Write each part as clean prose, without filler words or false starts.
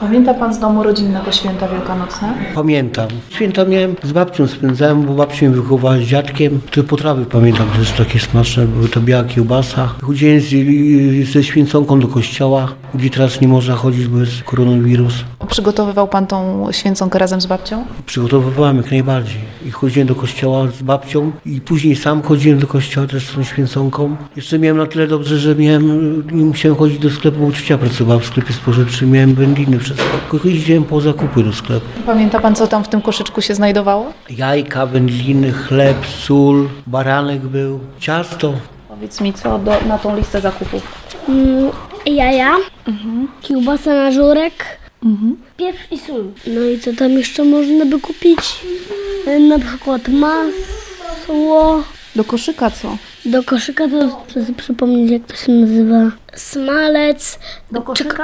Pamięta pan z domu rodzinnego święta wielkanocne? Pamiętam. Święta miałem z babcią spędzałem, bo babcia mnie wychowała z dziadkiem. Te potrawy pamiętam też takie smaczne, były to biała kiełbasa. Chodziłem ze święconką do kościoła, gdzie teraz nie można chodzić, bo jest koronawirus. Przygotowywał pan tą święconkę razem z babcią? Przygotowywałem jak najbardziej. I chodziłem do kościoła z babcią i później sam chodziłem do kościoła też z tą święconką. Jeszcze miałem na tyle dobrze, że nie musiałem chodzić do sklepu, bo ciocia pracowała w sklepie spożywczym, miałem wędliny, wszystko. Chodziłem po zakupy do sklepu. Pamięta pan, co tam w tym koszyczku się znajdowało? Jajka, wędliny, chleb, sól, baranek był, ciasto. Powiedz mi, co na tą listę zakupów? Jaja, kiełbasa na żurek, pieprz i sól. No i co tam jeszcze można by kupić? Na przykład masło. Do koszyka co? Do koszyka to chcę przypomnieć, jak to się nazywa. Smalec. Do koszyka?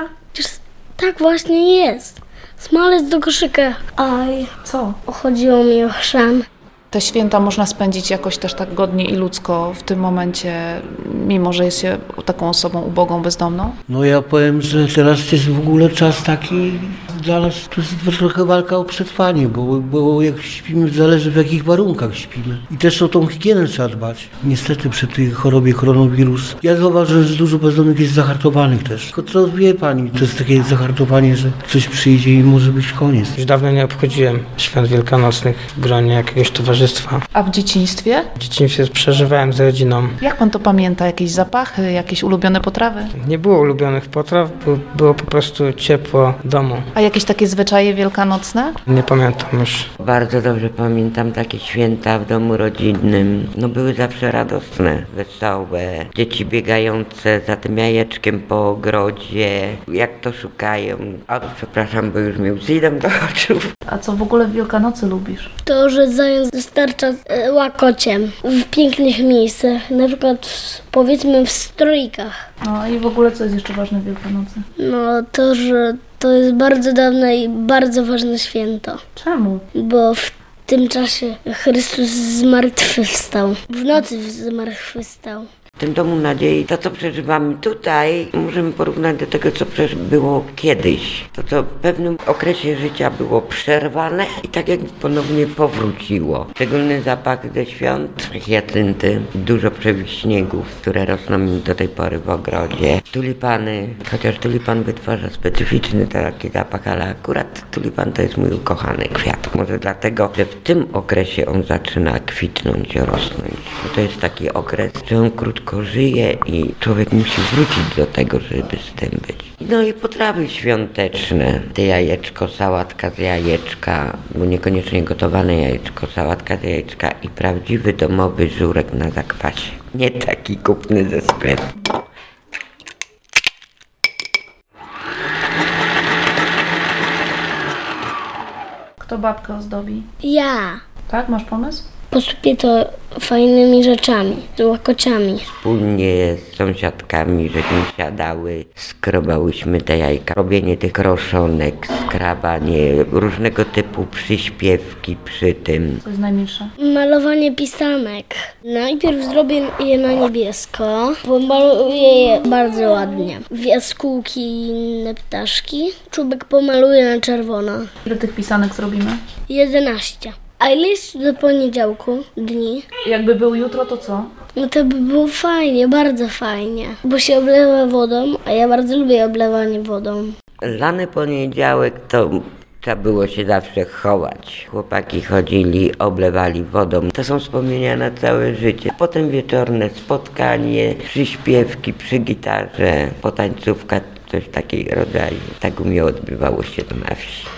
Tak właśnie jest. Smalec do koszyka. Aj, Co? chodziło mi o chrzan. Te święta można spędzić jakoś też tak godnie i ludzko w tym momencie, mimo że jest się taką osobą ubogą, bezdomną? No ja powiem, że teraz jest w ogóle czas taki, dla nas to jest trochę walka o przetrwanie, bo jak śpimy, zależy w jakich warunkach śpimy. I też o tą higienę trzeba dbać. Niestety przy tej chorobie koronawirus. Ja zauważyłem, że dużo bezdomnych jest zahartowanych też. Tylko co wie pani, to jest takie zahartowanie, że ktoś przyjdzie i może być koniec. Już dawno nie obchodziłem świąt wielkanocnych w gronie jakiegoś towarzystwa. A w dzieciństwie? W dzieciństwie przeżywałem z rodziną. Jak pan to pamięta? Jakieś zapachy, jakieś ulubione potrawy? Nie było ulubionych potraw, było po prostu ciepło domu. A jakieś takie zwyczaje wielkanocne? Nie pamiętam już. Bardzo dobrze pamiętam takie święta w domu rodzinnym. No były zawsze radosne, wesołe. Dzieci biegające za tym jajeczkiem po ogrodzie. Jak to szukają. A przepraszam, bo już mi łzy idą do oczu. A co w ogóle w Wielkanocy lubisz? To, że zając dostarcza łakociem w pięknych miejscach, na przykład powiedzmy w strójkach. No i w ogóle co jest jeszcze ważne w Wielkanocy? No to, że to jest bardzo dawne i bardzo ważne święto, Czemu? bo w tym czasie Chrystus zmartwychwstał. W nocy zmartwychwstał. W tym domu nadziei, to co przeżywamy tutaj, możemy porównać do tego, co było kiedyś. To co w pewnym okresie życia było przerwane i tak jak ponownie powróciło. Szczególny zapach ze świąt, hiacynty, dużo przewiśniegów, które rosną mi do tej pory w ogrodzie. Tulipany, chociaż tulipan wytwarza specyficzny taki zapach, ale akurat tulipan to jest mój ukochany kwiat. Może dlatego, że w tym okresie on zaczyna kwitnąć, rosnąć. Bo to jest taki okres, że on krótko żyje i człowiek musi wrócić do tego, żeby z tym być. No i potrawy świąteczne. Te jajeczko, sałatka z jajeczka, bo niekoniecznie gotowane jajeczko, sałatka z jajeczka i prawdziwy domowy żurek na zakwasie. Nie taki kupny ze sklepu. Kto babkę ozdobi? Ja Tak, masz pomysł? posypię to fajnymi rzeczami, z łakociami. Wspólnie z sąsiadkami, żeśmy siadały, skrobałyśmy te jajka. Robienie tych kroszonek, skrabanie, różnego typu przyśpiewki przy tym. Co jest najmilsze? Malowanie pisanek. Najpierw zrobię je na niebiesko, pomaluję je bardzo ładnie. W jaskółki i inne ptaszki. Czubek pomaluję na czerwono. Ile tych pisanek zrobimy? 11. A ile jest do poniedziałku dni? Jakby był jutro, to co? No to by było fajnie, bardzo fajnie. Bo się oblewa wodą, a ja bardzo lubię oblewanie wodą. Lany poniedziałek to trzeba było się zawsze chować. Chłopaki chodzili, oblewali wodą. To są wspomnienia na całe życie. Potem wieczorne spotkanie, przyśpiewki przy gitarze, potańcówka, coś takiego rodzaju. Tak u mnie odbywało się to na wsi.